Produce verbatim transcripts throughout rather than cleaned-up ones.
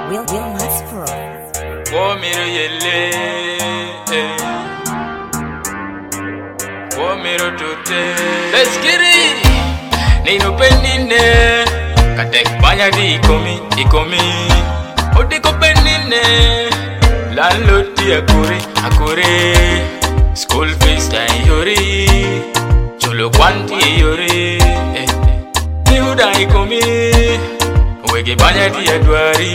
Will Will Maspro. Womiro yelle, womiro tote. Let's get it. Nino penine, katek banya di ikomi, ikomi. Odiko penine, landlord di akure, akure. School fees ta yori, cholo kwanti yori. Ni huda ikomi, wege banya di adwari.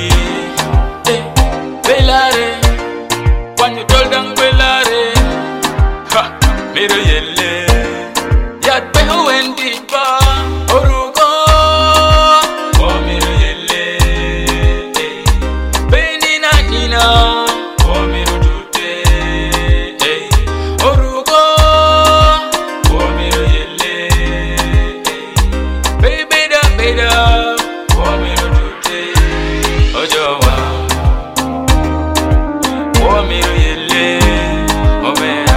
Belare, when you told them belare, ha, miro yelle, yat beho endi ba, orugo, oh miro yelle, beni na nina, oh miro tute, orugo, oh miro yelle, baby da beda, oh miro tute, ojowa. Womiro yelle, omena.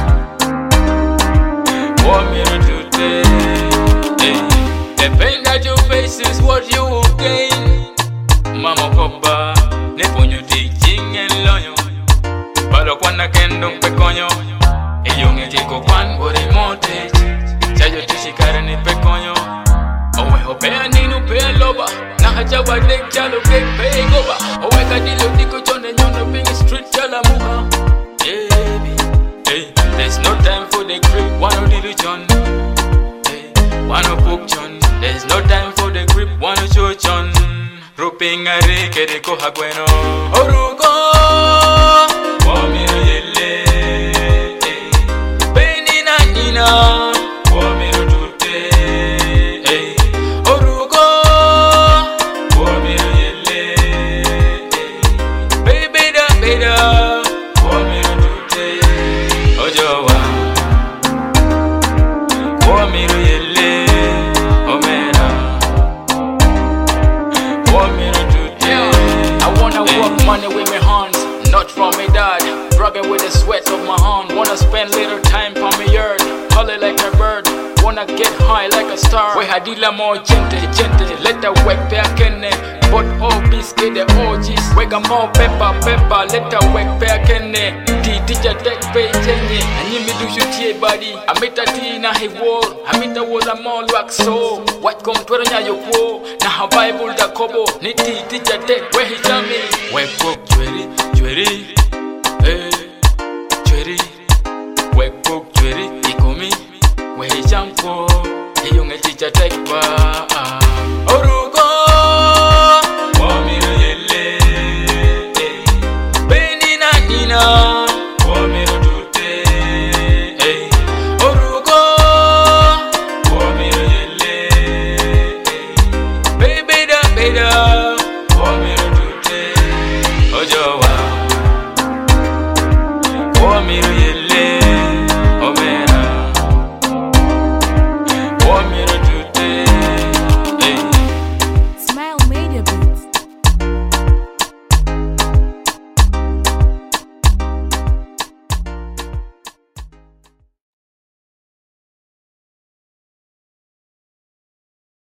Womiro today. The pain that you face is what you will gain. Mama papa, ne ponyo teaching and loyo. Balo kwana kendo pekonyo. Eyonge tiko kwan bori montage. Chayo tishikare ni pekonyo. Owe hopea ninu pea loba. Na haja wadek chalo kek pea goba. Owe kadilo diko chone nyono pingi street chala muha. Yeah, baby. Hey, there's no time for the grip. Wano diluchon. Hey, wano pukchon. There's no time for the grip. Wano chochon. Ruping a rike de koha gweno. Orugo. Womiro yelle. Beni na nina. Womiro tute. Hey, orugo. Womiro yelle. Baby da beda. Womiro tute. Ojowa. Womiro yelle. Omena. Womiro tute. I wanna work money with my hands, not from my dad. Rubbing with the sweat of my hand. Wanna spend little time for me yard. Holly like a bird. Wanna get high like a star. We had dila more gente, gente. Let the work back in it. But all biscuit the O Gs. We got more pepper, pepper. Let the work back in it. T teacher tech pay change. And you me do shoot your body. I met a tea na he wall. I met a wall a more like so. What come to the yo po? Na ha Bible da kobo. Ni T teacher tech where he tell me. Wake up, jewelry, jewelry. Hey, jewelry. Wake up, jewelry. Ikomi. Where he jump for. He young a teacher tech ba.